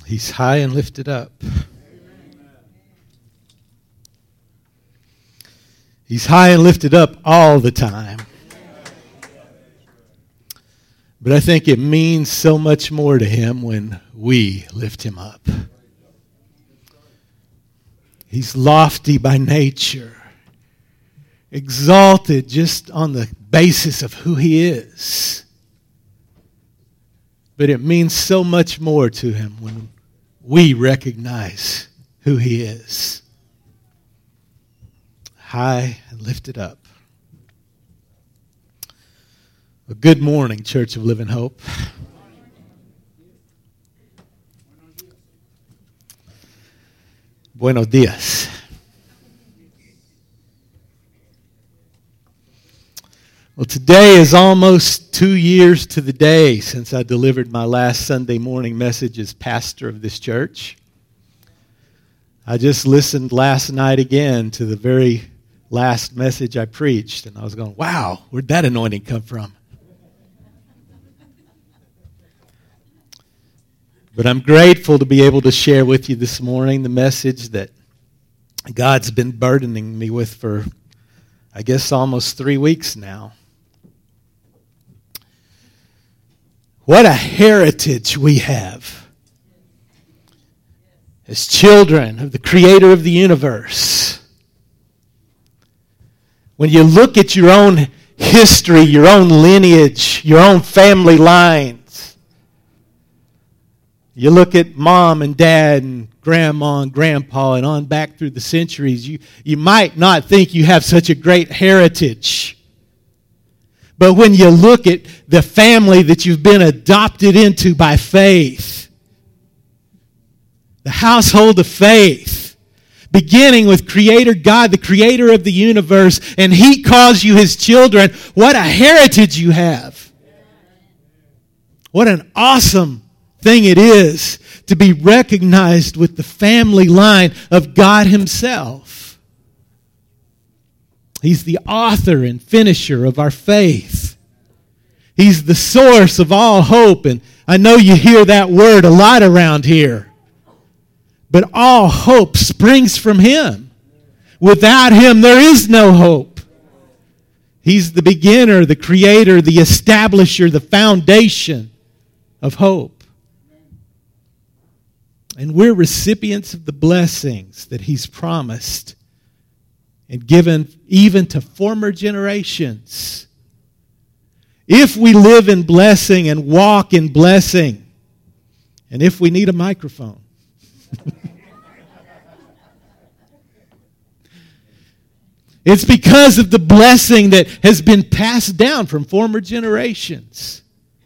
He's high and lifted up. He's high and lifted up all the time. But I think it means so much more to him when we lift him up. He's lofty by nature, exalted just on the basis of who he is. But it means so much more to him when we recognize who he is. High and lifted up. Well, good morning, Church of Living Hope. Buenos dias. Well, today is almost 2 years to the day since I delivered my last Sunday morning message as pastor of this church. I just listened last night again to the very last message I preached, and I was going, wow, where'd that anointing come from? But I'm grateful to be able to share with you this morning the message that God's been burdening me with for, I guess, almost 3 weeks now. What a heritage we have as children of the Creator of the universe. When you look at your own history, your own lineage, your own family lines, you look at mom and dad and grandma and grandpa and on back through the centuries, you might not think you have such a great heritage. But when you look at the family that you've been adopted into by faith, the household of faith, beginning with Creator God, the Creator of the universe, and He calls you His children, what a heritage you have. What an awesome thing it is to be recognized with the family line of God Himself. He's the author and finisher of our faith. He's the source of all hope, and I know you hear that word a lot around here. But all hope springs from Him. Without Him, there is no hope. He's the beginner, the creator, the establisher, the foundation of hope. And we're recipients of the blessings that He's promised and given even to former generations. If we live in blessing and walk in blessing, and if we need a microphone, it's because of the blessing that has been passed down from former generations.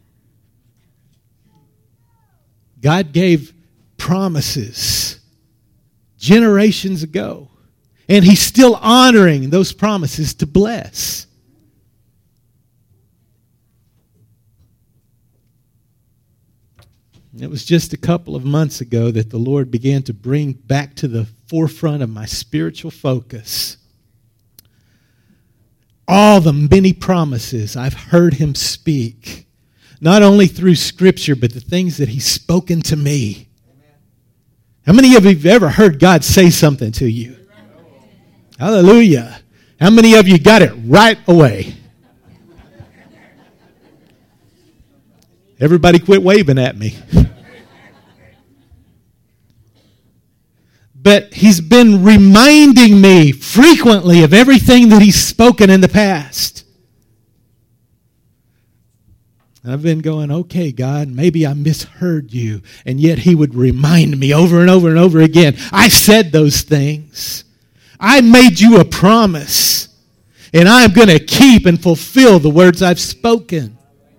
God gave promises generations ago, and He's still honoring those promises to bless. It was just a couple of months ago that the Lord began to bring back to the forefront of my spiritual focus all the many promises I've heard Him speak, not only through Scripture, but the things that He's spoken to me. How many of you have ever heard God say something to you? Hallelujah. How many of you got it right away? Everybody quit waving at me. But He's been reminding me frequently of everything that He's spoken in the past. And I've been going, okay, God, maybe I misheard you. And yet He would remind me over and over and over again, I said those things. I made you a promise. And I'm going to keep and fulfill the words I've spoken.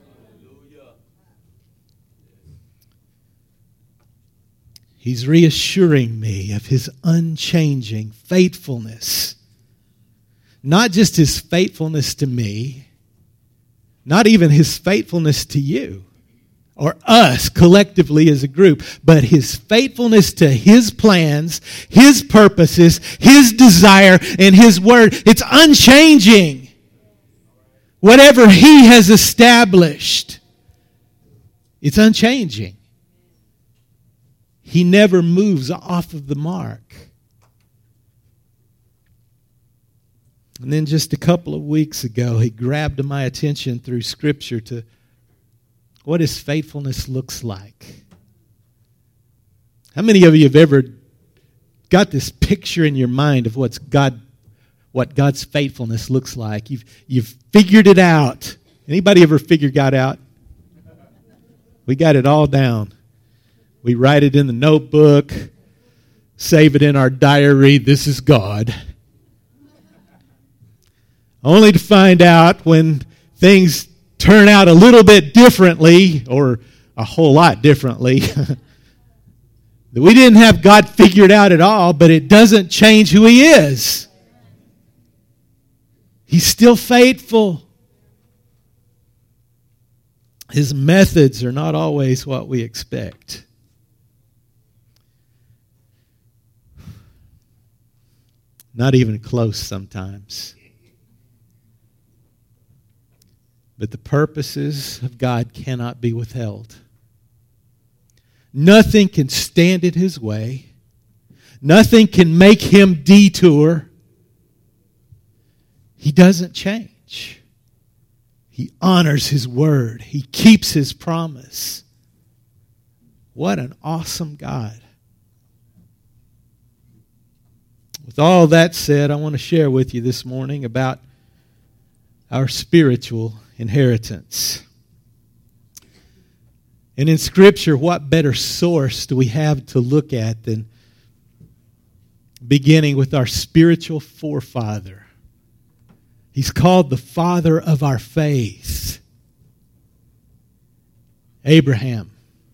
He's reassuring me of His unchanging faithfulness. Not just His faithfulness to me, not even His faithfulness to you or us collectively as a group, but His faithfulness to His plans, His purposes, His desire, and His word. It's unchanging. Whatever He has established, it's unchanging. He never moves off of the mark. And then just a couple of weeks ago, he grabbed my attention through Scripture to what his faithfulness looks like. How many of you have ever got this picture in your mind of what God's faithfulness looks like? You've figured it out. Anybody ever figured God out? We got it all down. We write it in the notebook, save it in our diary. This is God. Only to find out when things turn out a little bit differently, or a whole lot differently, that we didn't have God figured out at all, but it doesn't change who He is. He's still faithful. His methods are not always what we expect. Not even close sometimes. But the purposes of God cannot be withheld. Nothing can stand in His way. Nothing can make Him detour. He doesn't change. He honors His word. He keeps His promise. What an awesome God. With all that said, I want to share with you this morning about our spiritual inheritance. And in Scripture, what better source do we have to look at than beginning with our spiritual forefather? He's called the father of our faith, Abraham.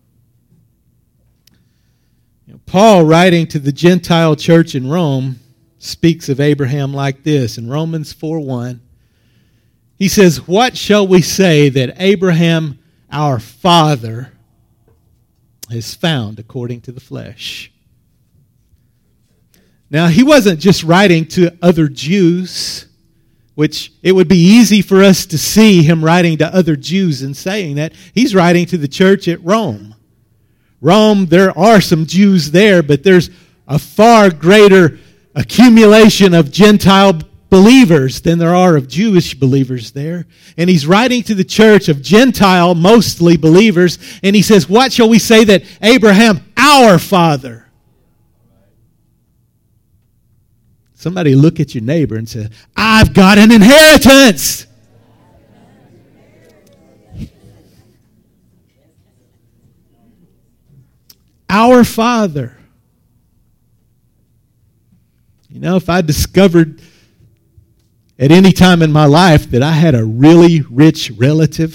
Paul, writing to the Gentile church in Rome, speaks of Abraham like this in Romans 4:1. He says, "What shall we say that Abraham, our father, has found according to the flesh?" Now, he wasn't just writing to other Jews, which it would be easy for us to see him writing to other Jews and saying that. He's writing to the church at Rome. Rome, there are some Jews there, but there's a far greater accumulation of Gentile believers than there are of Jewish believers there. And he's writing to the church of Gentile, mostly believers, and he says, "What shall we say that Abraham, our father?" Somebody look at your neighbor and say, "I've got an inheritance." Our Father. You know, if I discovered at any time in my life that I had a really rich relative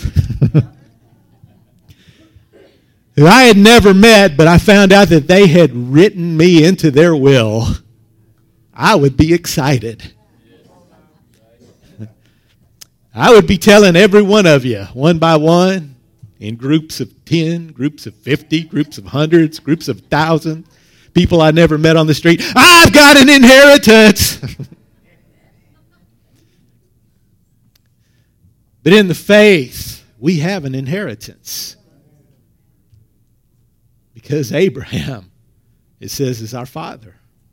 who I had never met, but I found out that they had written me into their will, I would be excited. I would be telling every one of you, one by one, in groups of 10, groups of 50, groups of hundreds, groups of thousands, people I never met on the street, "I've got an inheritance." But in the faith, we have an inheritance. Because Abraham, it says, is our father.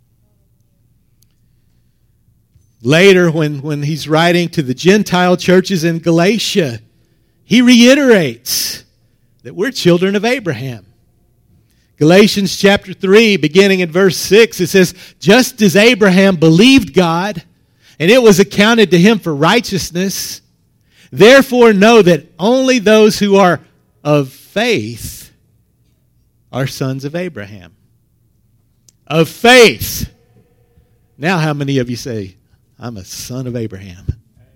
Later, when he's writing to the Gentile churches in Galatia, he reiterates that we're children of Abraham. Galatians chapter 3, beginning in verse 6, it says, "Just as Abraham believed God, and it was accounted to him for righteousness, therefore know that only those who are of faith are sons of Abraham." Of faith. Now how many of you say, "I'm a son of Abraham"?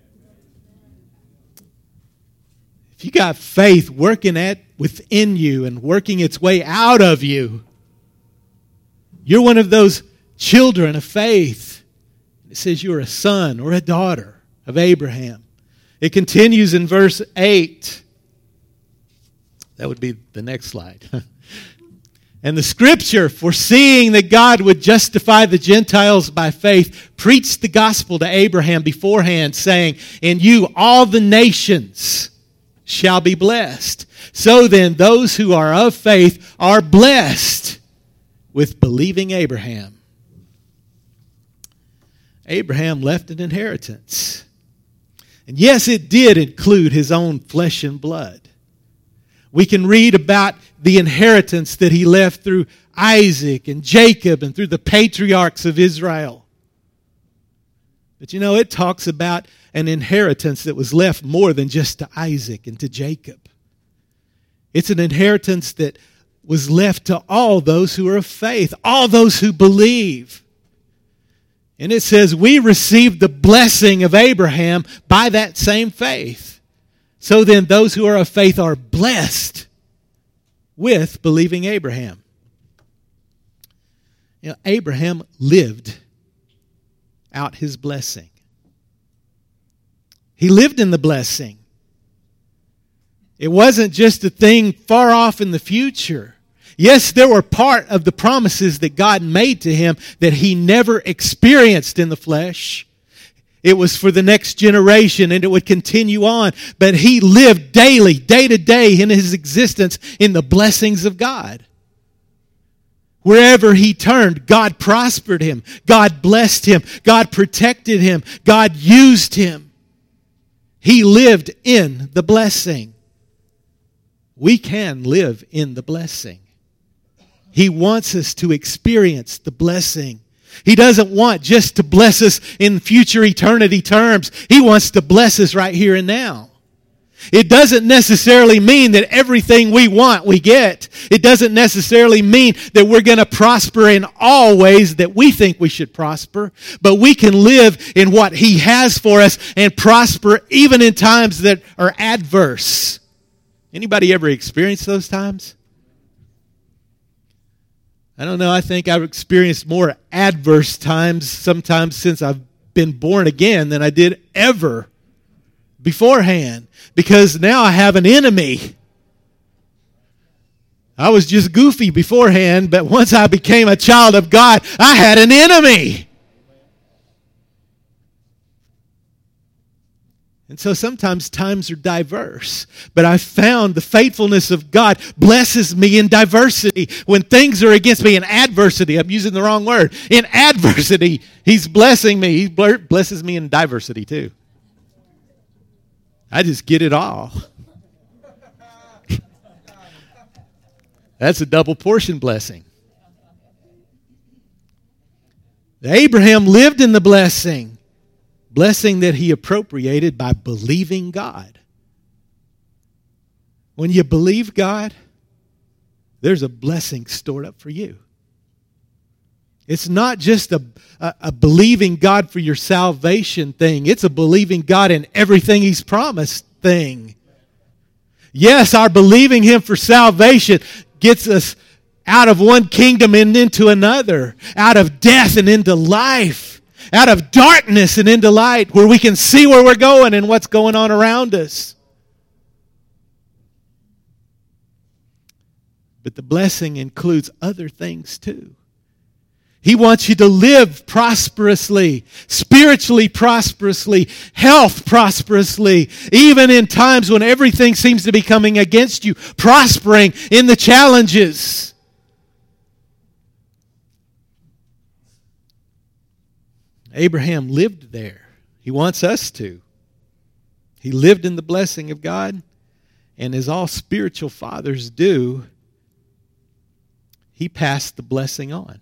If you got faith working within you and working its way out of you, you're one of those children of faith. It says you're a son or a daughter of Abraham. It continues in verse 8. That would be the next slide. And the Scripture, foreseeing that God would justify the Gentiles by faith, preached the gospel to Abraham beforehand, saying, "In you all the nations shall be blessed." So then, those who are of faith are blessed with believing Abraham. Abraham left an inheritance. And yes, it did include his own flesh and blood. We can read about the inheritance that he left through Isaac and Jacob and through the patriarchs of Israel. But you know, it talks about an inheritance that was left more than just to Isaac and to Jacob. It's an inheritance that was left to all those who are of faith, all those who believe. And it says we received the blessing of Abraham by that same faith. So then those who are of faith are blessed with believing Abraham. You know, Abraham lived out his blessing. He lived in the blessing. It wasn't just a thing far off in the future. Yes, there were part of the promises that God made to him that he never experienced in the flesh. It was for the next generation and it would continue on. But he lived daily, day to day in his existence in the blessings of God. Wherever he turned, God prospered him. God blessed him. God protected him. God used him. He lived in the blessing. We can live in the blessing. He wants us to experience the blessing. He doesn't want just to bless us in future eternity terms. He wants to bless us right here and now. It doesn't necessarily mean that everything we want we get. It doesn't necessarily mean that we're going to prosper in all ways that we think we should prosper. But we can live in what He has for us and prosper even in times that are adverse. Anybody ever experienced those times? I don't know. I think I've experienced more adverse times sometimes since I've been born again than I did ever beforehand. Because now I have an enemy. I was just goofy beforehand, but once I became a child of God, I had an enemy. And so sometimes times are diverse. But I found the faithfulness of God blesses me in diversity. When things are against me in adversity, I'm using the wrong word. In adversity, He's blessing me. He blesses me in diversity too. I just get it all. That's a double portion blessing. Abraham lived in the blessing. Blessing that he appropriated by believing God. When you believe God, there's a blessing stored up for you. It's not just a believing God for your salvation thing. It's a believing God in everything He's promised thing. Yes, our believing Him for salvation gets us out of one kingdom and into another. Out of death and into life. Out of darkness and into light, where we can see where we're going and what's going on around us. But the blessing includes other things too. He wants you to live prosperously, spiritually prosperously, health prosperously, even in times when everything seems to be coming against you, prospering in the challenges. Abraham lived there. He wants us to. He lived in the blessing of God, and as all spiritual fathers do, he passed the blessing on.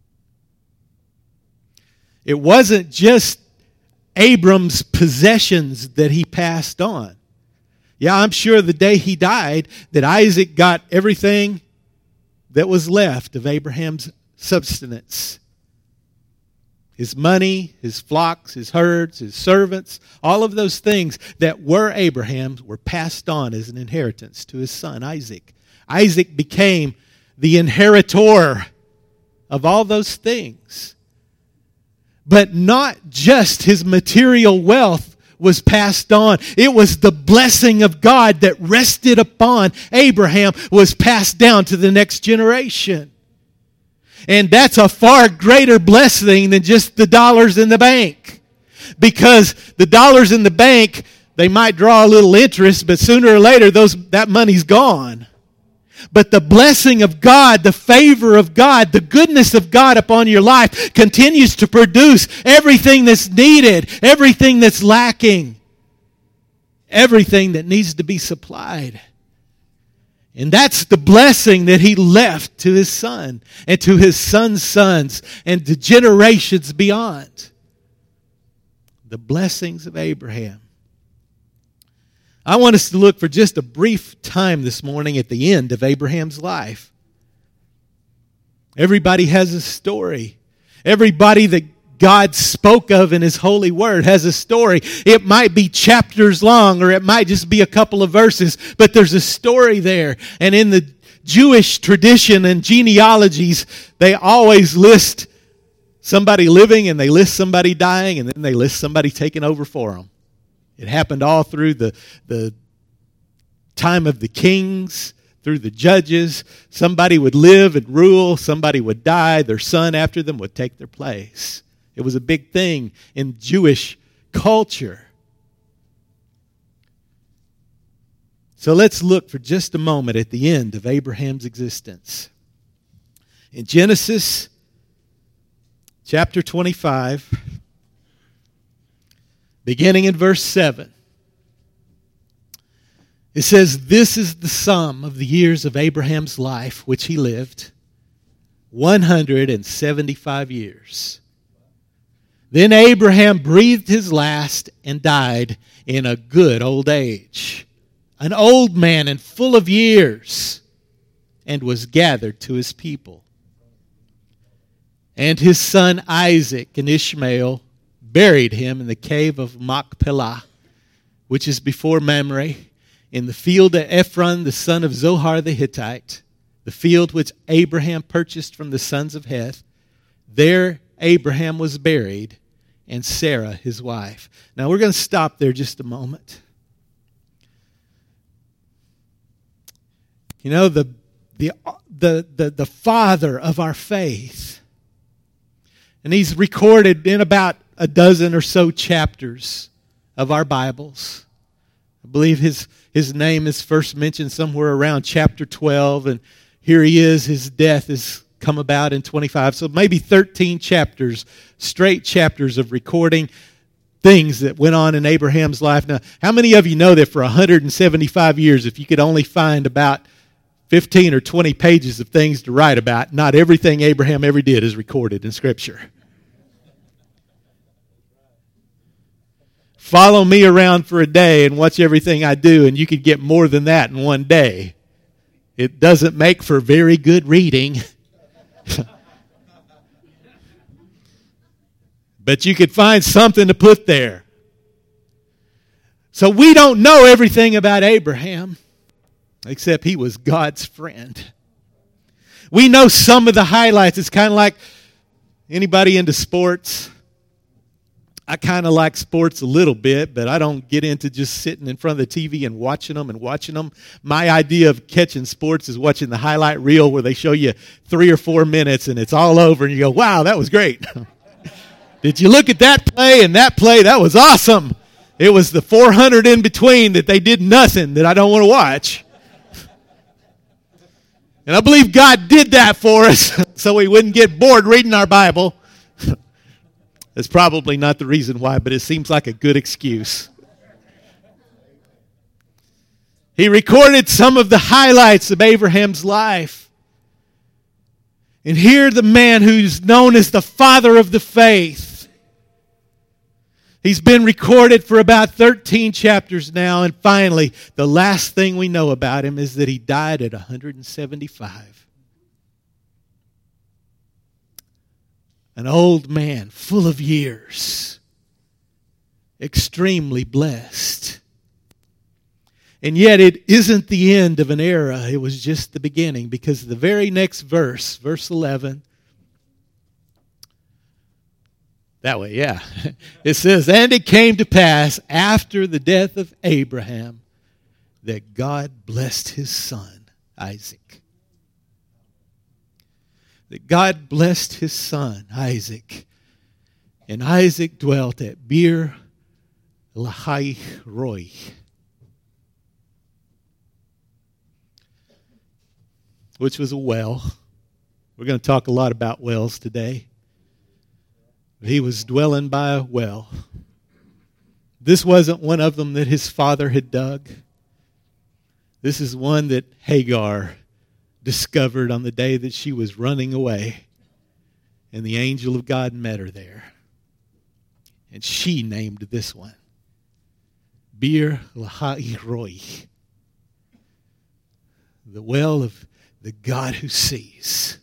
It wasn't just Abram's possessions that he passed on. Yeah, I'm sure the day he died that Isaac got everything that was left of Abraham's substance. His money, his flocks, his herds, his servants, all of those things that were Abraham's were passed on as an inheritance to his son Isaac. Isaac became the inheritor of all those things. But not just his material wealth was passed on. It was the blessing of God that rested upon Abraham was passed down to the next generation. And that's a far greater blessing than just the dollars in the bank. Because the dollars in the bank, they might draw a little interest, but sooner or later that money's gone. But the blessing of God, the favor of God, the goodness of God upon your life continues to produce everything that's needed, everything that's lacking, everything that needs to be supplied. And that's the blessing that He left to His Son and to His Son's sons and to generations beyond. The blessings of Abraham. I want us to look for just a brief time this morning at the end of Abraham's life. Everybody has a story. Everybody that God spoke of in His holy word has a story. It might be chapters long or it might just be a couple of verses, but there's a story there. And in the Jewish tradition and genealogies, they always list somebody living and they list somebody dying and then they list somebody taking over for them. It happened all through the time of the kings, through the judges. Somebody would live and rule, somebody would die, their son after them would take their place. It was a big thing in Jewish culture. So let's look for just a moment at the end of Abraham's existence. In Genesis chapter 25, beginning in verse 7, it says, "This is the sum of the years of Abraham's life which he lived, 175 years. Then Abraham breathed his last and died in a good old age, an old man and full of years, and was gathered to his people. And his son Isaac and Ishmael buried him in the cave of Machpelah, which is before Mamre, in the field of Ephron the son of Zohar the Hittite, the field which Abraham purchased from the sons of Heth. There Abraham was buried, and Sarah his wife." Now we're going to stop there just a moment. You know, the father of our faith, and he's recorded in about a dozen or so chapters of our Bibles. I believe his name is first mentioned somewhere around chapter 12, and here he is, his death has come about in 25. So maybe 13 chapters, straight chapters of recording things that went on in Abraham's life. Now, how many of you know that for 175 years, if you could only find about 15 or 20 pages of things to write about, not everything Abraham ever did is recorded in Scripture? Follow me around for a day and watch everything I do, and you could get more than that in one day. It doesn't make for very good reading. But you could find something to put there. So we don't know everything about Abraham, except he was God's friend. We know some of the highlights. It's kind of like anybody into sports. I kind of like sports a little bit, but I don't get into just sitting in front of the TV and watching them. My idea of catching sports is watching the highlight reel where they show you 3 or 4 minutes and it's all over and you go, wow, that was great. Did you look at that play and that play? That was awesome. It was the 400 in between that they did nothing that I don't want to watch. And I believe God did that for us so we wouldn't get bored reading our Bible. That's probably not the reason why, but it seems like a good excuse. He recorded some of the highlights of Abraham's life. And here the man who's known as the father of the faith. He's been recorded for about 13 chapters now, and finally, the last thing we know about him is that he died at 175. An old man, full of years, extremely blessed. And yet it isn't the end of an era. It was just the beginning, because the very next verse, verse 11, that way, yeah. It says, "And it came to pass after the death of Abraham that God blessed his son, Isaac." That God blessed his son, Isaac. And Isaac dwelt at Beer Lahai Roi. which was a well. We're going to talk a lot about wells today. He was dwelling by a well. This wasn't one of them that his father had dug. This is one that Hagar discovered on the day that she was running away. And the angel of God met her there. And she named this one Bir Lahai Roi, the well of the God who sees.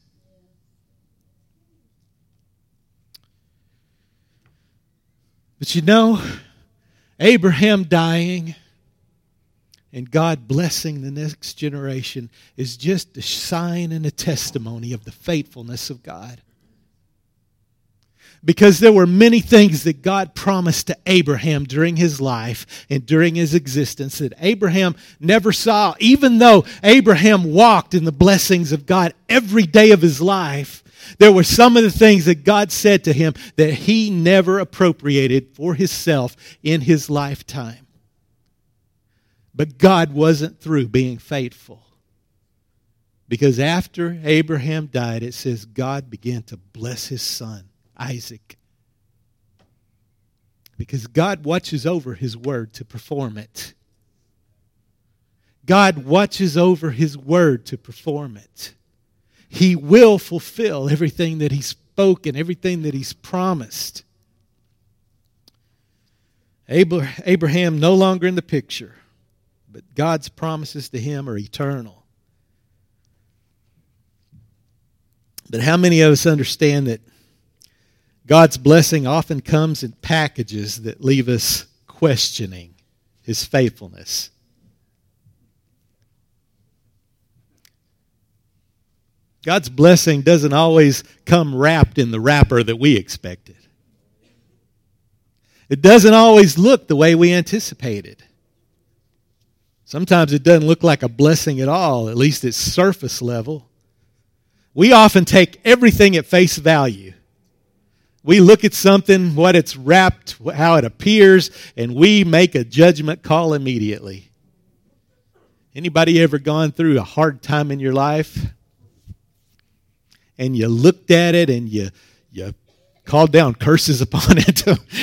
But you know, Abraham dying and God blessing the next generation is just a sign and a testimony of the faithfulness of God. Because there were many things that God promised to Abraham during his life and during his existence that Abraham never saw. Even though Abraham walked in the blessings of God every day of his life, there were some of the things that God said to him that he never appropriated for himself in his lifetime. But God wasn't through being faithful. Because after Abraham died, it says God began to bless his son, Isaac. Because God watches over his word to perform it. God watches over his word to perform it. He will fulfill everything that he's spoken, everything that he's promised. Abraham no longer in the picture, but God's promises to him are eternal. But how many of us understand that God's blessing often comes in packages that leave us questioning his faithfulness? God's blessing doesn't always come wrapped in the wrapper that we expected. It doesn't always look the way we anticipated. Sometimes it doesn't look like a blessing at all, at least at surface level. We often take everything at face value. We look at something, what it's wrapped, how it appears, and we make a judgment call immediately. Anybody ever gone through a hard time in your life? And you looked at it and you called down curses upon it.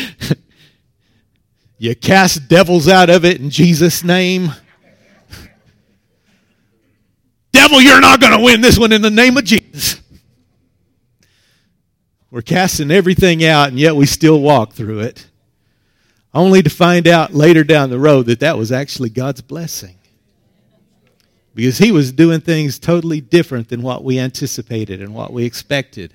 You cast devils out of it in Jesus' name. Devil, you're not going to win this one in the name of Jesus. We're casting everything out, and yet we still walk through it, only to find out later down the road that that was actually God's blessing. Because he was doing things totally different than what we anticipated and what we expected.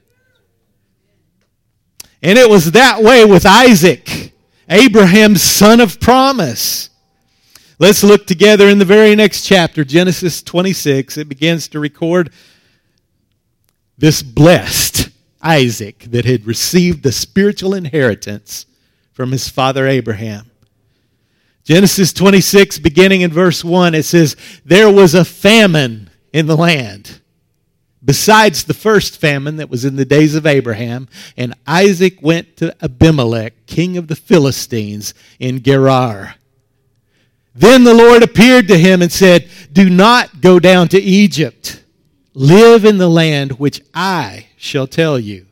And it was that way with Isaac, Abraham's son of promise. Let's look together in the very next chapter, Genesis 26. It begins to record this blessed Isaac that had received the spiritual inheritance from his father Abraham. Genesis 26, beginning in verse 1, it says, there was a famine in the land, besides the first famine that was in the days of Abraham, and Isaac went to Abimelech, king of the Philistines, in Gerar. Then the Lord appeared to him and said, do not go down to Egypt. Live in the land which I shall tell you.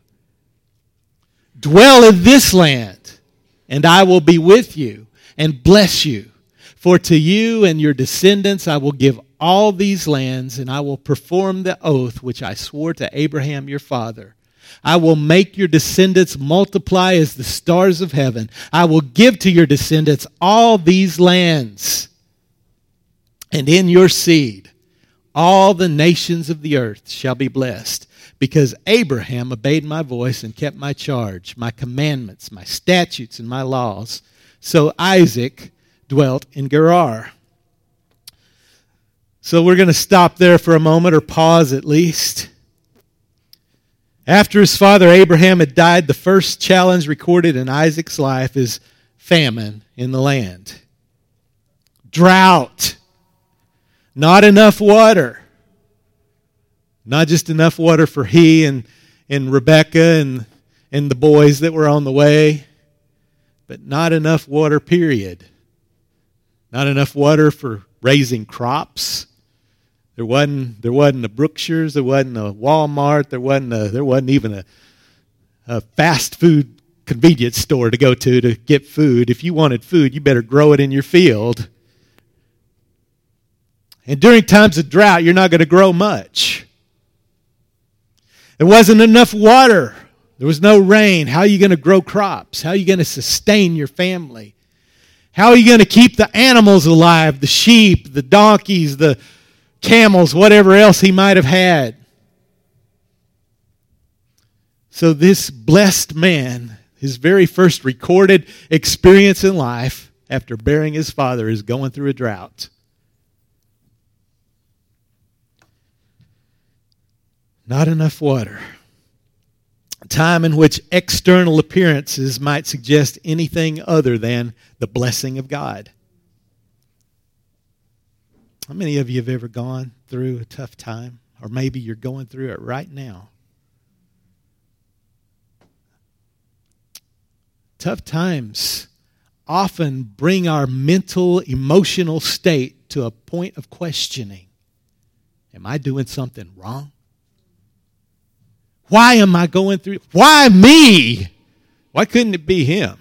Dwell in this land, and I will be with you and bless you. For to you and your descendants I will give all these lands, and I will perform the oath which I swore to Abraham your father. I will make your descendants multiply as the stars of heaven. I will give to your descendants all these lands, and in your seed all the nations of the earth shall be blessed, because Abraham obeyed my voice and kept my charge, my commandments, my statutes, and my laws. So Isaac dwelt in Gerar. So we're going to stop there for a moment, or pause at least. After his father Abraham had died, the first challenge recorded in Isaac's life is famine in the land. Drought. Not enough water. Not just enough water for he and Rebekah and the boys that were on the way, but not enough water, period. Not enough water for raising crops. There wasn't a Brookshire's, there wasn't a Walmart, there wasn't even a fast food convenience store to go to get food. If you wanted food, you better grow it in your field. And during times of drought, you're not going to grow much. There wasn't enough water. There was no rain. How are you going to grow crops? How are you going to sustain your family? How are you going to keep the animals alive, the sheep, the donkeys, the camels, whatever else he might have had? So this blessed man, his very first recorded experience in life after burying his father, is going through a drought. Not enough water. A time in which external appearances might suggest anything other than the blessing of God. How many of you have ever gone through a tough time? Or maybe you're going through it right now. Tough times often bring our mental, emotional state to a point of questioning. Am I doing something wrong? Why am I going through? Why me? Why couldn't it be him?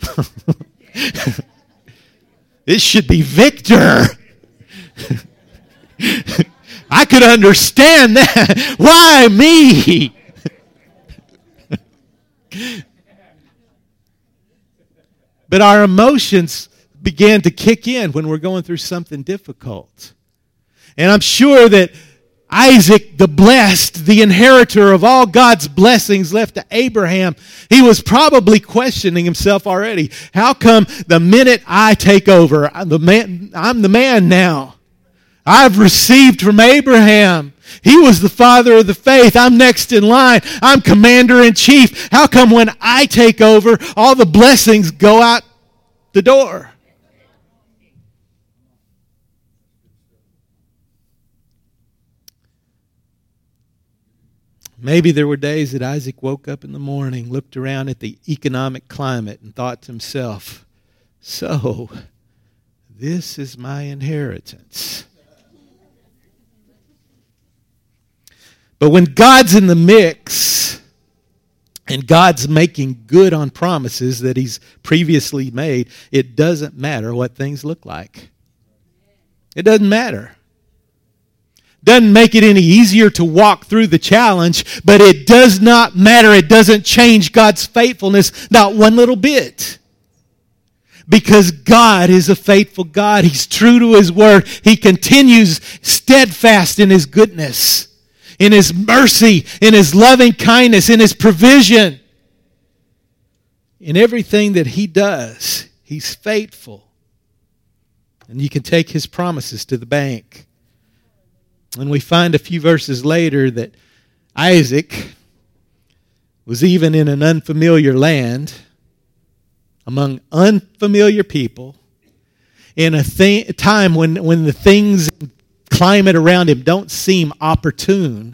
This should be Victor. I could understand that. Why me? But our emotions began to kick in when we're going through something difficult. And I'm sure that Isaac, the blessed, the inheritor of all God's blessings left to Abraham, he was probably questioning himself already. How come the minute I take over, I'm the man now? I've received from Abraham. He was the father of the faith. I'm next in line. I'm commander-in-chief. How come when I take over, all the blessings go out the door? Maybe there were days that Isaac woke up in the morning, looked around at the economic climate, and thought to himself, so, this is my inheritance. But when God's in the mix, and God's making good on promises that He's previously made, it doesn't matter what things look like. It doesn't matter. Doesn't make it any easier to walk through the challenge, but it does not matter. It doesn't change God's faithfulness, not one little bit. Because God is a faithful God. He's true to His word. He continues steadfast in His goodness, in His mercy, in His loving kindness, in His provision. In everything that He does, He's faithful. And you can take His promises to the bank. And we find a few verses later that Isaac was even in an unfamiliar land, among unfamiliar people, in a time when the things, climate around him don't seem opportune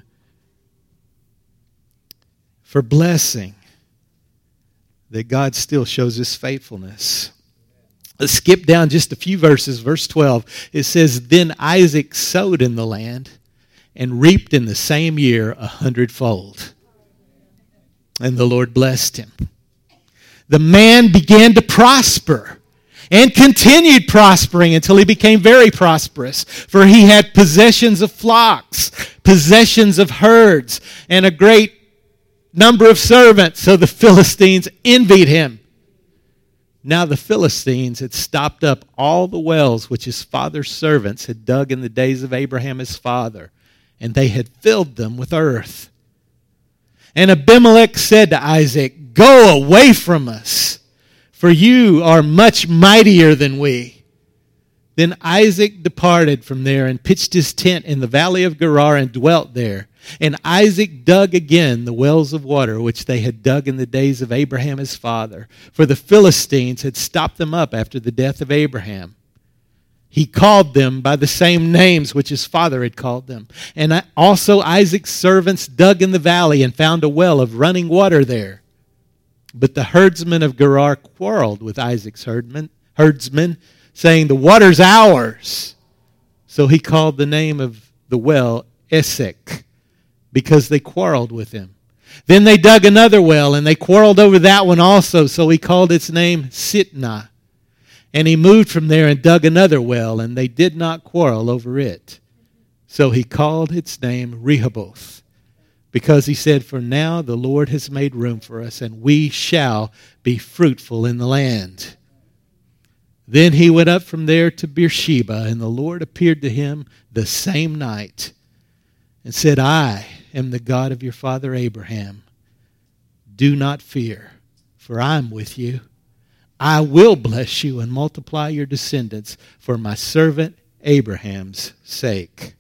for blessing, that God still shows His faithfulness. Let's skip down just a few verses. Verse 12, it says, Then Isaac sowed in the land and reaped in the same year 100-fold. And the Lord blessed him. The man began to prosper and continued prospering until he became very prosperous. For he had possessions of flocks, possessions of herds, and a great number of servants. So the Philistines envied him. Now the Philistines had stopped up all the wells which his father's servants had dug in the days of Abraham his father, and they had filled them with earth. And Abimelech said to Isaac, Go away from us, for you are much mightier than we. Then Isaac departed from there and pitched his tent in the valley of Gerar and dwelt there. And Isaac dug again the wells of water which they had dug in the days of Abraham his father, for the Philistines had stopped them up after the death of Abraham. He called them by the same names which his father had called them. And also Isaac's servants dug in the valley and found a well of running water there. But the herdsmen of Gerar quarreled with Isaac's herdsmen, saying, The water's ours. So he called the name of the well Esek, because they quarreled with him. Then they dug another well, and they quarreled over that one also, so he called its name Sitnah. And he moved from there and dug another well, and they did not quarrel over it. So he called its name Rehoboth, because he said, for now the Lord has made room for us, and we shall be fruitful in the land. Then he went up from there to Beersheba, and the Lord appeared to him the same night and said, I am the God of your father Abraham. Do not fear, for I am with you. I will bless you and multiply your descendants for my servant Abraham's sake.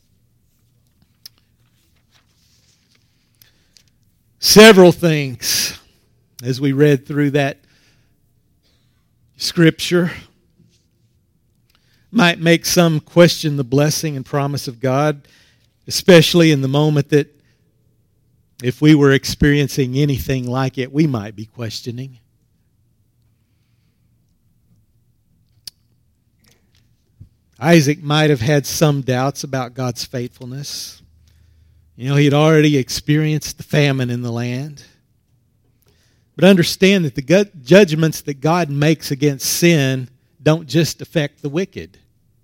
Several things as we read through that Scripture might make some question the blessing and promise of God, especially in the moment that if we were experiencing anything like it, we might be questioning. Isaac might have had some doubts about God's faithfulness. You know, he had already experienced the famine in the land. But understand that the judgments that God makes against sin don't just affect the wicked.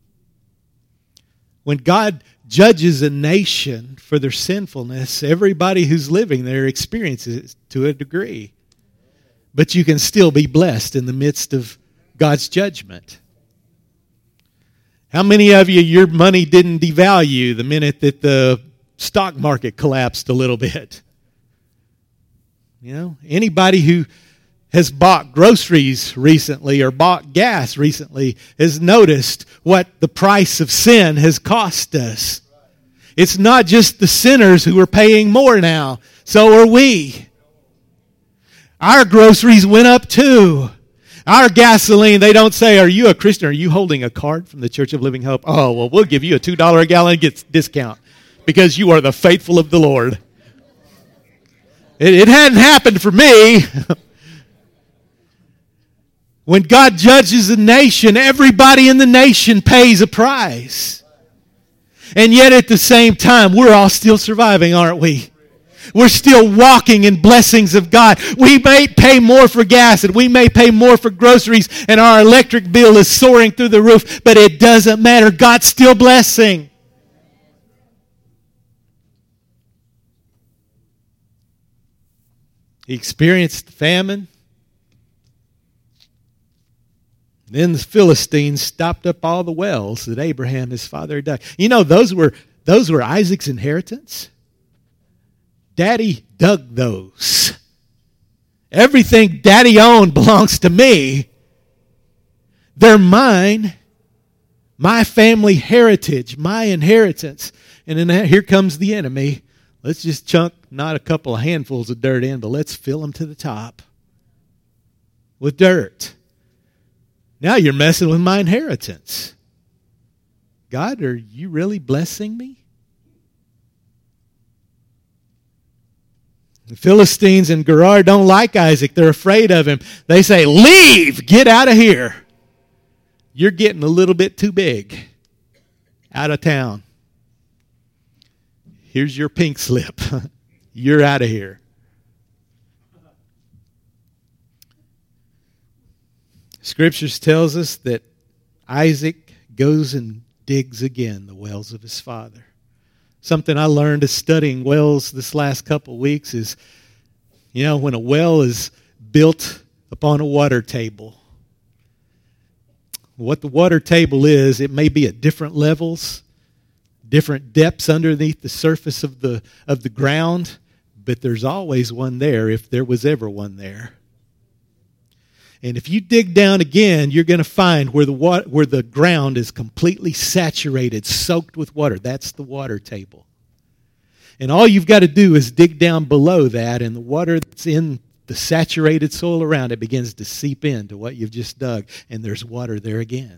When God judges a nation for their sinfulness, everybody who's living there experiences it to a degree. But you can still be blessed in the midst of God's judgment. How many of you, your money didn't devalue the minute that the stock market collapsed a little bit? You know, anybody who has bought groceries recently or bought gas recently has noticed what the price of sin has cost us. It's not just the sinners who are paying more now. So are we. Our groceries went up too. Our gasoline, they don't say, are you a Christian? Are you holding a card from the Church of Living Hope? Oh, well, we'll give you a $2 a gallon discount because you are the faithful of the Lord. It hadn't happened for me. When God judges a nation, everybody in the nation pays a price. And yet at the same time, we're all still surviving, aren't we? We're still walking in blessings of God. We may pay more for gas and we may pay more for groceries and our electric bill is soaring through the roof, but it doesn't matter. God's still blessing. He experienced famine. Then the Philistines stopped up all the wells that Abraham, his father, had dug. You know, those were Isaac's inheritance. Daddy dug those. Everything Daddy owned belongs to me. They're mine. My family heritage, my inheritance. And then here comes the enemy. Let's just chunk not a couple of handfuls of dirt in, but let's fill them to the top with dirt. Now you're messing with my inheritance. God, are you really blessing me? The Philistines and Gerar don't like Isaac. They're afraid of him. They say, leave! Get out of here. You're getting a little bit too big. Out of town. Here's your pink slip. You're out of here. Scriptures tells us that Isaac goes and digs again the wells of his father. Something I learned as studying wells this last couple of weeks is, you know, when a well is built upon a water table, what the water table is, it may be at different levels, different depths underneath the surface of the ground, but there's always one there if there was ever one there. And if you dig down again, you're going to find where the ground is completely saturated, soaked with water. That's the water table. And all you've got to do is dig down below that, and the water that's in the saturated soil around it begins to seep into what you've just dug, and there's water there again.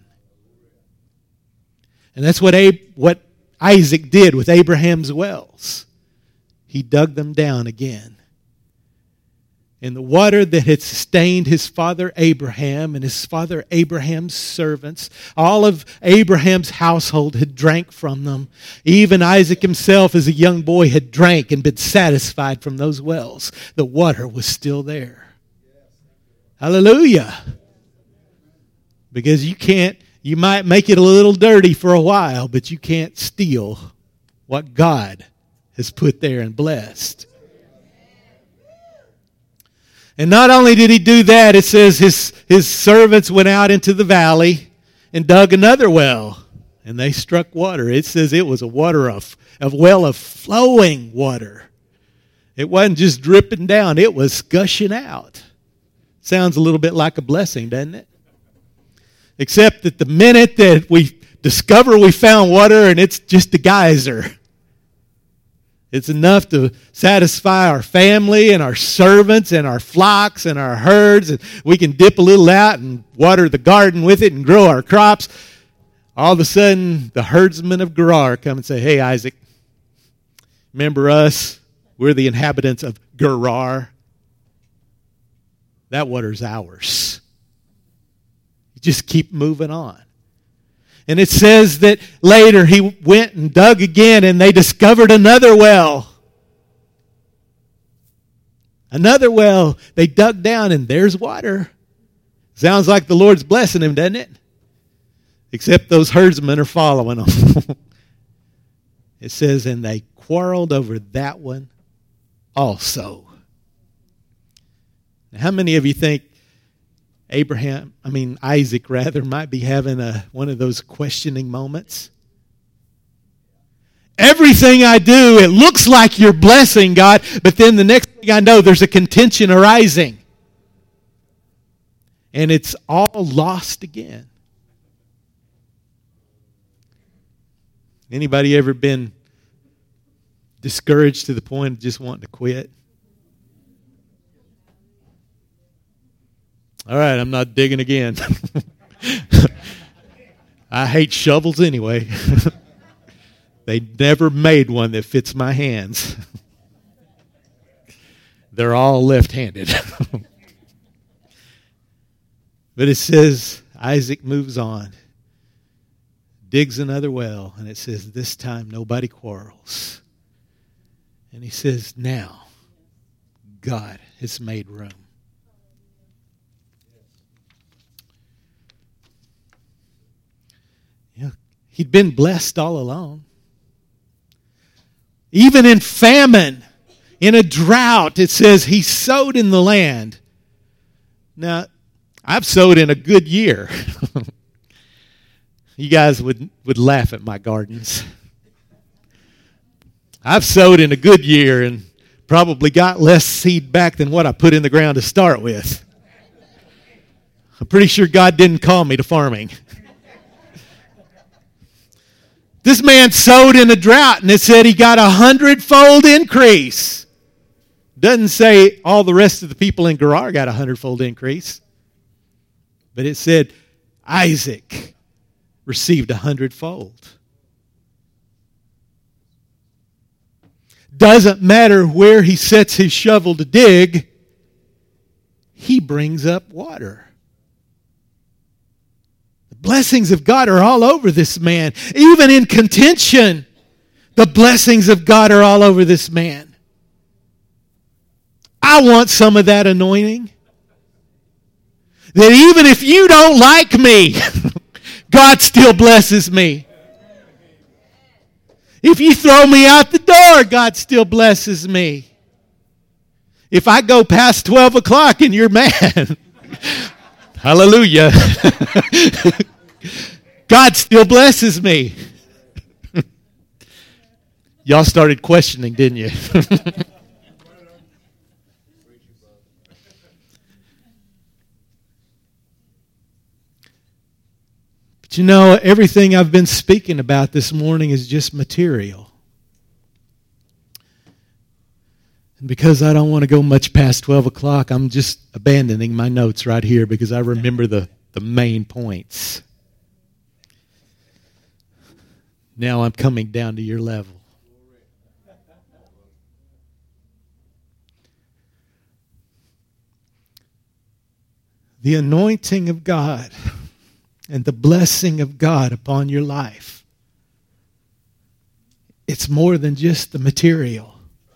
And that's what Isaac did with Abraham's wells. He dug them down again. And the water that had sustained his father Abraham and his father Abraham's servants, all of Abraham's household had drank from them. Even Isaac himself as a young boy had drank and been satisfied from those wells. The water was still there. Hallelujah. Because you might make it a little dirty for a while, but you can't steal what God has put there and blessed. And not only did he do that, it says his servants went out into the valley and dug another well, and they struck water. It says it was a well of flowing water. It wasn't just dripping down, it was gushing out. Sounds a little bit like a blessing, doesn't it? Except that the minute that we discover we found water and it's just a geyser, it's enough to satisfy our family and our servants and our flocks and our herds. And we can dip a little out and water the garden with it and grow our crops. All of a sudden, the herdsmen of Gerar come and say, "Hey, Isaac, remember us? We're the inhabitants of Gerar. That water's ours. You just keep moving on." And it says that later he went and dug again and they discovered another well. Another well. They dug down and there's water. Sounds like the Lord's blessing him, doesn't it? Except those herdsmen are following him. It says, and they quarreled over that one also. Now, how many of you think Isaac might be having one of those questioning moments? Everything I do, it looks like you're blessing, God, but then the next thing I know, there's a contention arising. And it's all lost again. Anybody ever been discouraged to the point of just wanting to quit? All right, I'm not digging again. I hate shovels anyway. They never made one that fits my hands. They're all left-handed. But it says Isaac moves on, digs another well, and it says this time nobody quarrels. And he says, now God has made room. He'd been blessed all along. Even in famine, in a drought, it says he sowed in the land. Now, I've sowed in a good year. You guys would laugh at my gardens. I've sowed in a good year and probably got less seed back than what I put in the ground to start with. I'm pretty sure God didn't call me to farming. This man sowed in a drought, and it said he got 100-fold increase. Doesn't say all the rest of the people in Gerar got 100-fold increase. But it said Isaac received 100-fold. Doesn't matter where he sets his shovel to dig, he brings up water. Blessings of God are all over this man. Even in contention, the blessings of God are all over this man. I want some of that anointing. That even if you don't like me, God still blesses me. If you throw me out the door, God still blesses me. If I go past 12 o'clock and you're mad, hallelujah. God still blesses me. Y'all started questioning, didn't you? But you know, everything I've been speaking about this morning is just material. And because I don't want to go much past 12 o'clock, I'm just abandoning my notes right here because I remember the main points. Now I'm coming down to your level. the anointing of God and the blessing of God upon your life, it's more than just the material.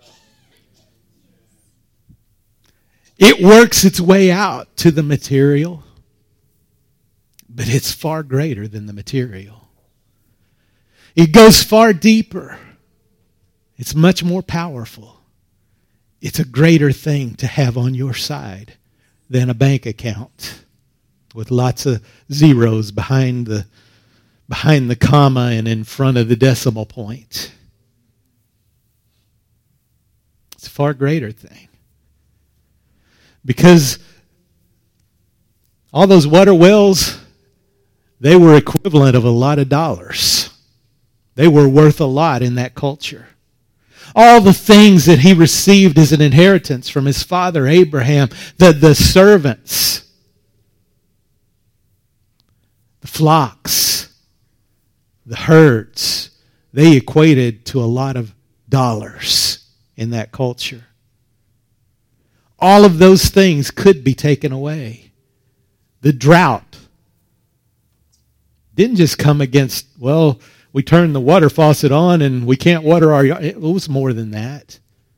It works its way out to the material, but it's far greater than the material. It goes far deeper. It's much more powerful. It's a greater thing to have on your side than a bank account with lots of zeros behind the comma and in front of the decimal point. It's a far greater thing. Because all those water wells, they were equivalent of a lot of dollars. They were worth a lot in that culture. All the things that he received as an inheritance from his father Abraham, the servants, the flocks, the herds, they equated to a lot of dollars in that culture. All of those things could be taken away. The drought didn't just come against, well, we turned the water faucet on and we can't water our yard. It was more than that.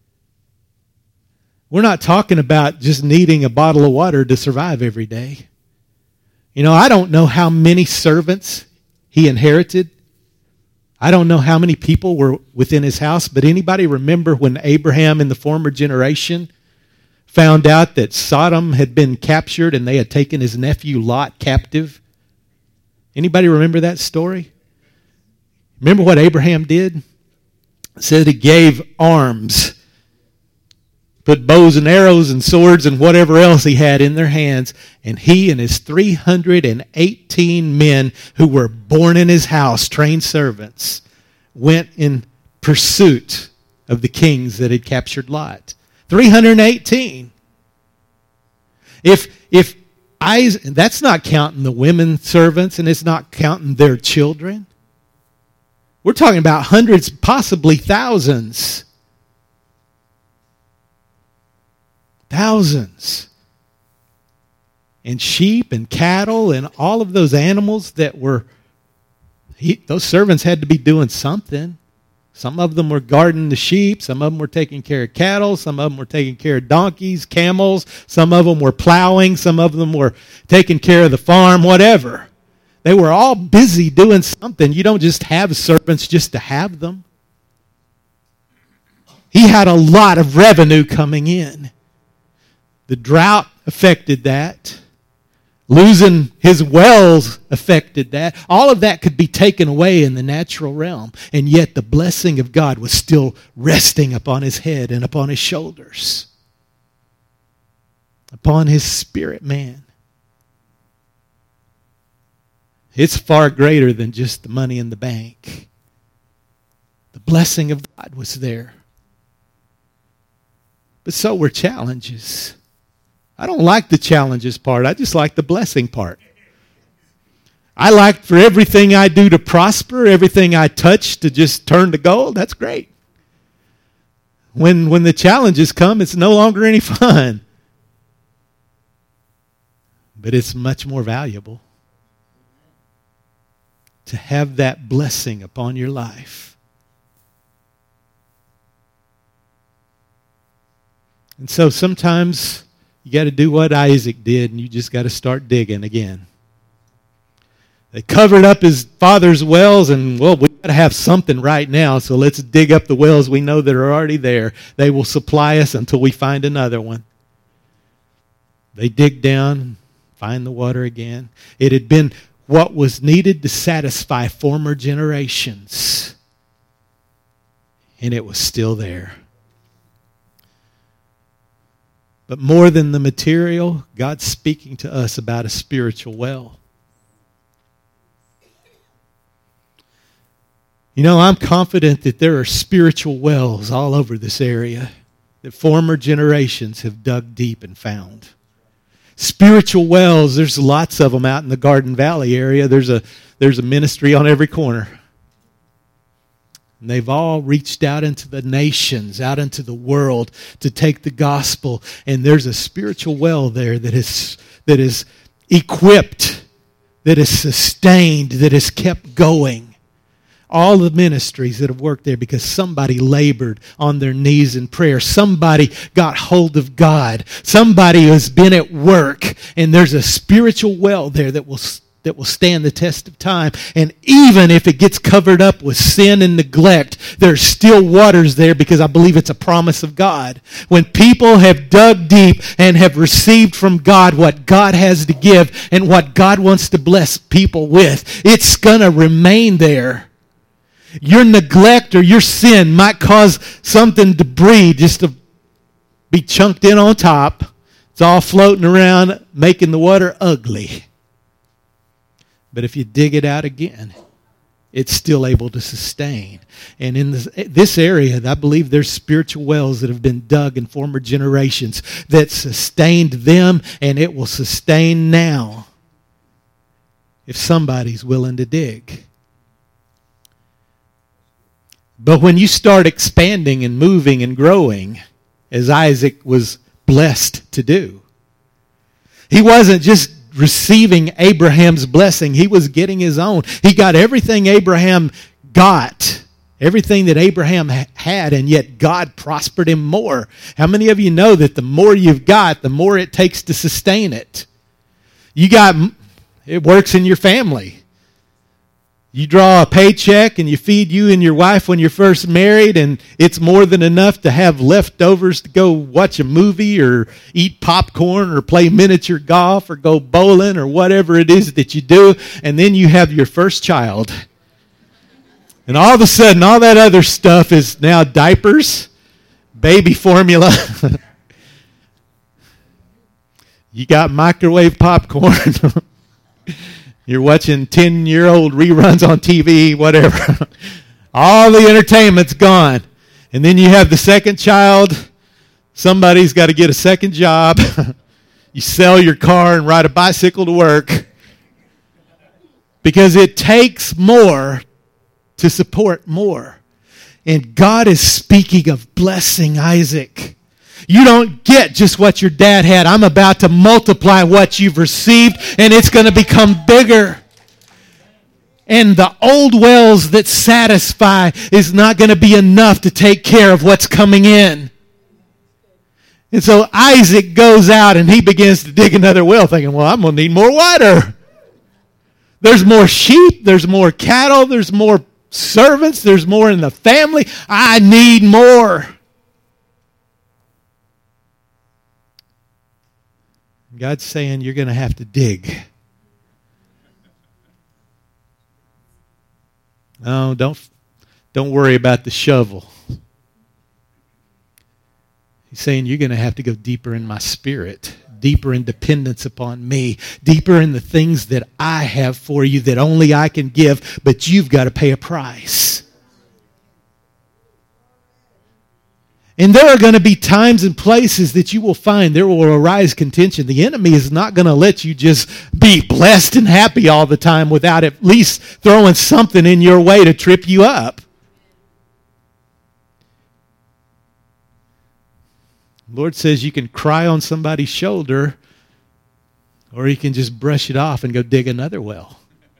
We're not talking about just needing a bottle of water to survive every day. You know, I don't know how many servants he inherited. I don't know how many people were within his house, but anybody remember when Abraham in the former generation found out that Sodom had been captured and they had taken his nephew Lot captive? Anybody remember that story? Remember what Abraham did? It said he gave arms, put bows and arrows and swords and whatever else he had in their hands, and he and his 318 men who were born in his house, trained servants, went in pursuit of the kings that had captured Lot. 318. That's not counting the women servants, and it's not counting their children. We're talking about hundreds, possibly thousands. Thousands. And sheep and cattle and all of those animals that were, those servants had to be doing something. Some of them were guarding the sheep. Some of them were taking care of cattle. Some of them were taking care of donkeys, camels. Some of them were plowing. Some of them were taking care of the farm, whatever. They were all busy doing something. You don't just have servants just to have them. He had a lot of revenue coming in. The drought affected that. Losing his wells affected that. All of that could be taken away in the natural realm. And yet the blessing of God was still resting upon his head and upon his shoulders. Upon his spirit man. It's far greater than just the money in the bank. The blessing of God was there. But so were challenges. I don't like the challenges part. I just like the blessing part. I like for everything I do to prosper, everything I touch to just turn to gold. That's great. When the challenges come, it's no longer any fun. But it's much more valuable to have that blessing upon your life. And so sometimes you got to do what Isaac did, and you just got to start digging again. They covered up his father's wells, and, well, we got to have something right now, so let's dig up the wells we know that are already there. They will supply us until we find another one. They dig down, find the water again. It had been what was needed to satisfy former generations, and it was still there. But more than the material, God's speaking to us about a spiritual well. You know, I'm confident that there are spiritual wells all over this area that former generations have dug deep and found. Spiritual wells, there's lots of them out in the Garden Valley area. There's a ministry on every corner. And they've all reached out into the nations, out into the world to take the gospel. And there's a spiritual well there that is equipped, that is sustained, that is kept going. All the ministries that have worked there because somebody labored on their knees in prayer. Somebody got hold of God. Somebody has been at work, and there's a spiritual well there that will stand the test of time. And even if it gets covered up with sin and neglect, there's still waters there because I believe it's a promise of God. When people have dug deep and have received from God what God has to give and what God wants to bless people with, it's going to remain there. Your neglect or your sin might cause something debris just to be chunked in on top. It's all floating around, making the water ugly. But if you dig it out again, it's still able to sustain. And in this area, I believe there's spiritual wells that have been dug in former generations that sustained them, and it will sustain now if somebody's willing to dig. But when you start expanding and moving and growing, as Isaac was blessed to do, he wasn't just receiving Abraham's blessing. He was getting his own. He got everything Abraham got, everything that Abraham had, and yet God prospered him more. How many of you know that the more you've got, the more it takes to sustain it? It works in your family. You draw a paycheck and you feed you and your wife when you're first married, and it's more than enough to have leftovers to go watch a movie or eat popcorn or play miniature golf or go bowling or whatever it is that you do. And then you have your first child. And all of a sudden, all that other stuff is now diapers, baby formula. You got microwave popcorn. You're watching 10-year-old reruns on TV, whatever. All the entertainment's gone. And then you have the second child. Somebody's got to get a second job. You sell your car and ride a bicycle to work. Because it takes more to support more. And God is speaking of blessing Isaac. You don't get just what your dad had. I'm about to multiply what you've received, and it's going to become bigger. And the old wells that satisfy is not going to be enough to take care of what's coming in. And so Isaac goes out and he begins to dig another well, thinking, well, I'm going to need more water. There's more sheep, there's more cattle, there's more servants, there's more in the family. I need more. God's saying you're going to have to dig. No, don't worry about the shovel. He's saying you're going to have to go deeper in my spirit, deeper in dependence upon me, deeper in the things that I have for you that only I can give, but you've got to pay a price. And there are going to be times and places that you will find there will arise contention. The enemy is not going to let you just be blessed and happy all the time without at least throwing something in your way to trip you up. The Lord says you can cry on somebody's shoulder, or you can just brush it off and go dig another well.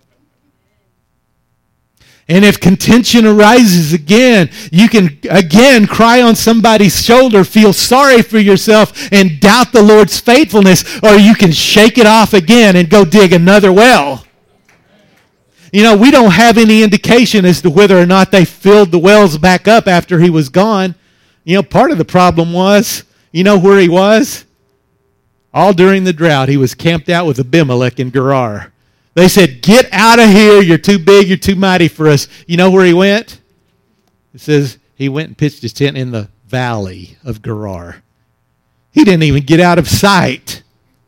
And if contention arises again, you can again cry on somebody's shoulder, feel sorry for yourself, and doubt the Lord's faithfulness, or you can shake it off again and go dig another well. You know, we don't have any indication as to whether or not they filled the wells back up after he was gone. You know, part of the problem was, you know where he was? All during the drought, he was camped out with Abimelech in Gerar. They said, get out of here. You're too big. You're too mighty for us. You know where he went? It says he went and pitched his tent in the valley of Gerar. He didn't even get out of sight.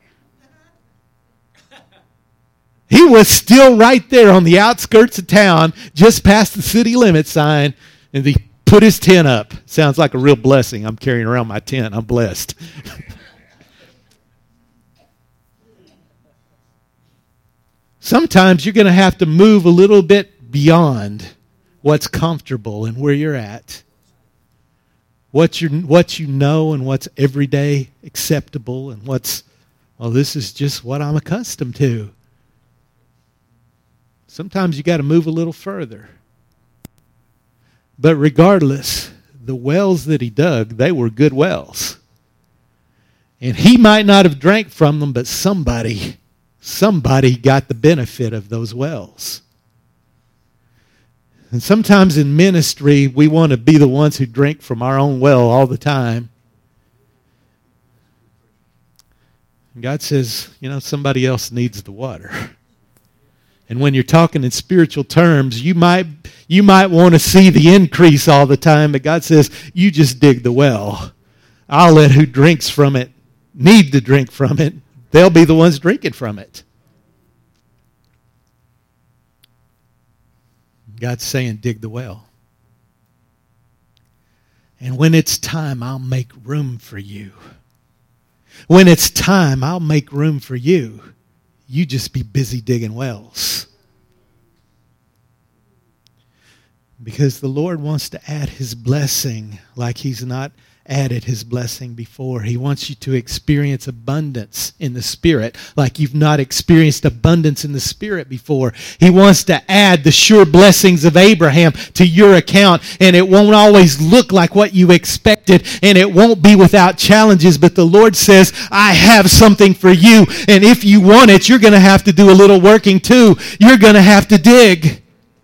He was still right there on the outskirts of town, just past the city limit sign, and he put his tent up. Sounds like a real blessing. I'm carrying around my tent. I'm blessed. Sometimes you're going to have to move a little bit beyond what's comfortable and where you're at. What you know and what's everyday acceptable and what's Well, this is just what I'm accustomed to. Sometimes you got to move a little further. But regardless, the wells that he dug, they were good wells. And he might not have drank from them, but somebody got the benefit of those wells. And sometimes in ministry, we want to be the ones who drink from our own well all the time. And God says, somebody else needs the water. And when you're talking in spiritual terms, you might want to see the increase all the time, but God says, you just dig the well. I'll let who drinks from it need to drink from it. They'll be the ones drinking from it. God's saying, dig the well. And when it's time, I'll make room for you. When it's time, I'll make room for you. You just be busy digging wells. Because the Lord wants to add His blessing like He's not added His blessing before. He wants you to experience abundance in the Spirit like you've not experienced abundance in the Spirit before. He wants to add the sure blessings of Abraham to your account, and it won't always look like what you expected, and it won't be without challenges, but the Lord says, I have something for you, and if you want it, you're going to have to do a little working too. You're going to have to dig.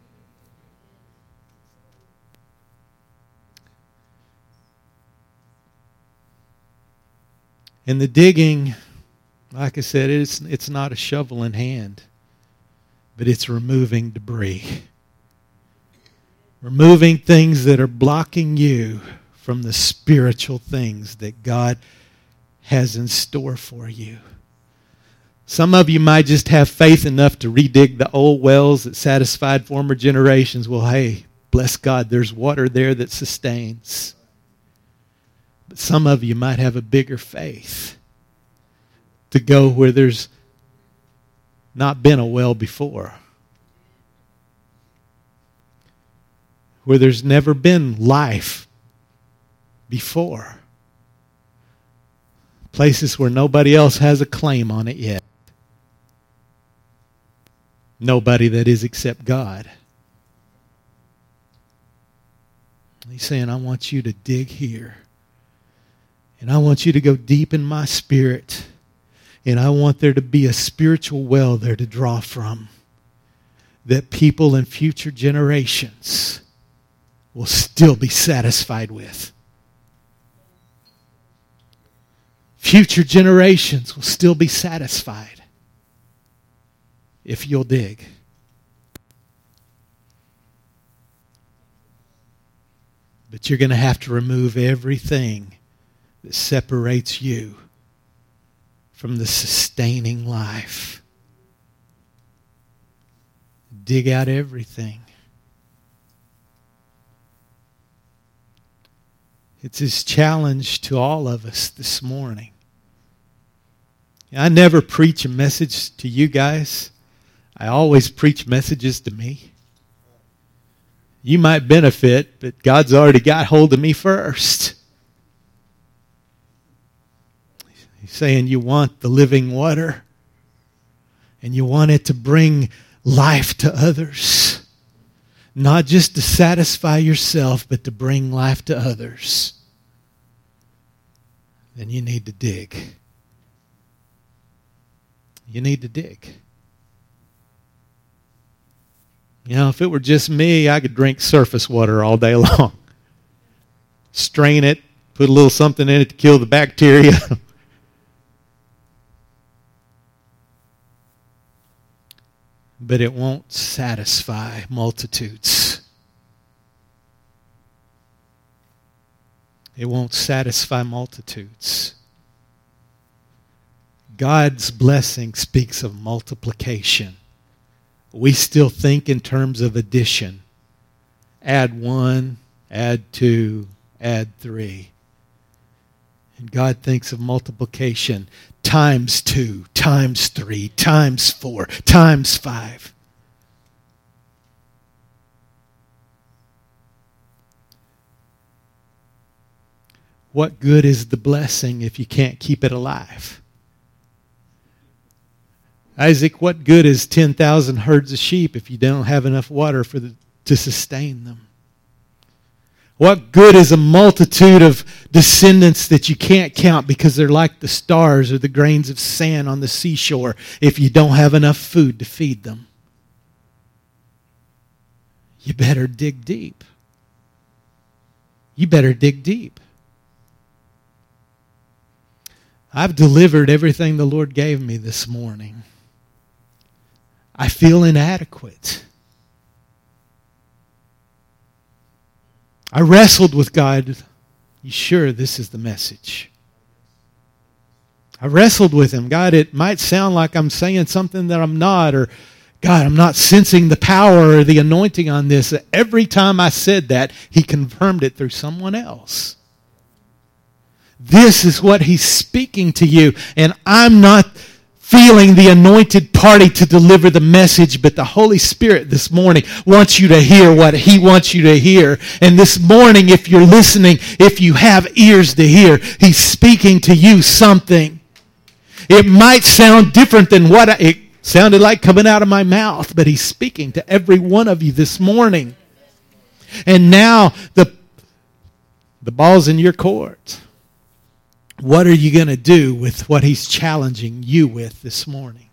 And the digging, like I said, it's not a shovel in hand, but it's removing debris. Removing things that are blocking you from the spiritual things that God has in store for you. Some of you might just have faith enough to redig the old wells that satisfied former generations. Well, hey, bless God, there's water there that sustains. But some of you might have a bigger faith to go where there's not been a well before. Where there's never been life before. Places where nobody else has a claim on it yet. Nobody that is except God. He's saying, I want you to dig here. And I want you to go deep in my spirit. And I want there to be a spiritual well there to draw from. That people in future generations will still be satisfied with. Future generations will still be satisfied if you'll dig. But you're going to have to remove everything that separates you from the sustaining life. Dig out everything. It's His challenge to all of us this morning. I never preach a message to you guys. I always preach messages to me. You might benefit, but God's already got hold of me first. He's saying you want the living water, and you want it to bring life to others. Not just to satisfy yourself, but to bring life to others. Then you need to dig. You need to dig. If it were just me, I could drink surface water all day long. Strain it, put a little something in it to kill the bacteria. But it won't satisfy multitudes. It won't satisfy multitudes. God's blessing speaks of multiplication. We still think in terms of addition. Add 1, add 2, add 3. And God thinks of multiplication. Times 2, times 3, times 4, times 5. What good is the blessing if you can't keep it alive? Isaac, what good is 10,000 herds of sheep if you don't have enough water to sustain them? What good is a multitude of descendants that you can't count because they're like the stars or the grains of sand on the seashore if you don't have enough food to feed them? You better dig deep. You better dig deep. I've delivered everything the Lord gave me this morning. I feel inadequate. I wrestled with God. You sure this is the message? I wrestled with Him. God, it might sound like I'm saying something that I'm not, or God, I'm not sensing the power or the anointing on this. Every time I said that, He confirmed it through someone else. This is what He's speaking to you, and I'm not feeling the anointed party to deliver the message, but the Holy Spirit this morning wants you to hear what He wants you to hear. And this morning, if you're listening, if you have ears to hear, He's speaking to you something. It might sound different than what it sounded like coming out of my mouth, but He's speaking to every one of you this morning. And now the ball's in your court. What are you going to do with what He's challenging you with this morning?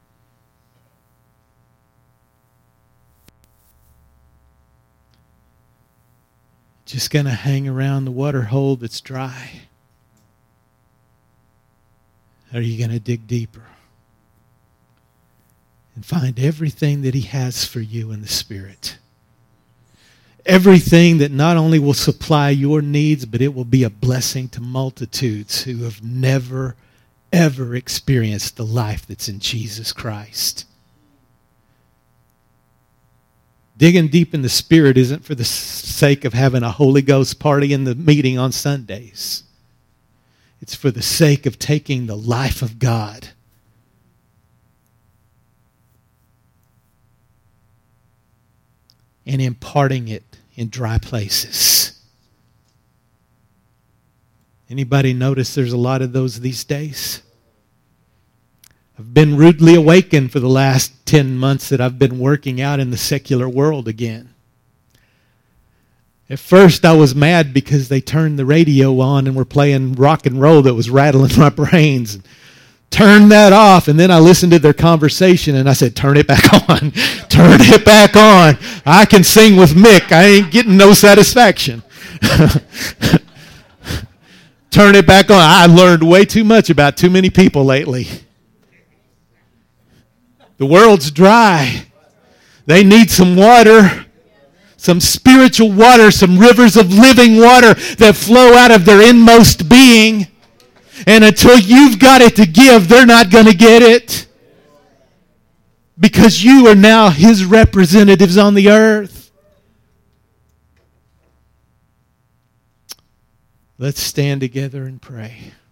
Just going to hang around the water hole that's dry? Or are you going to dig deeper and find everything that He has for you in the Spirit? Everything that not only will supply your needs, but it will be a blessing to multitudes who have never, ever experienced the life that's in Jesus Christ. Digging deep in the Spirit isn't for the sake of having a Holy Ghost party in the meeting on Sundays. It's for the sake of taking the life of God and imparting it in dry places. Anybody notice there's a lot of those these days? I've been rudely awakened for the last 10 months that I've been working out in the secular world again. At first I was mad because they turned the radio on and were playing rock and roll that was rattling my brains. Turn that off. And then I listened to their conversation and I said, turn it back on. Turn it back on. I can sing with Mick. I ain't getting no satisfaction. Turn it back on. I learned way too much about too many people lately. The world's dry. They need some water. Some spiritual water. Some rivers of living water that flow out of their inmost being. And until you've got it to give, they're not going to get it. Because you are now His representatives on the earth. Let's stand together and pray.